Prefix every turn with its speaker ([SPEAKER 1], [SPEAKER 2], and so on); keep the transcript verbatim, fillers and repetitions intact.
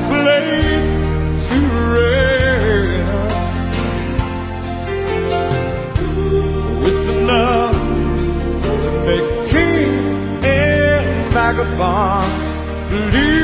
[SPEAKER 1] is laid to rest with enough to make kings and vagabonds believe.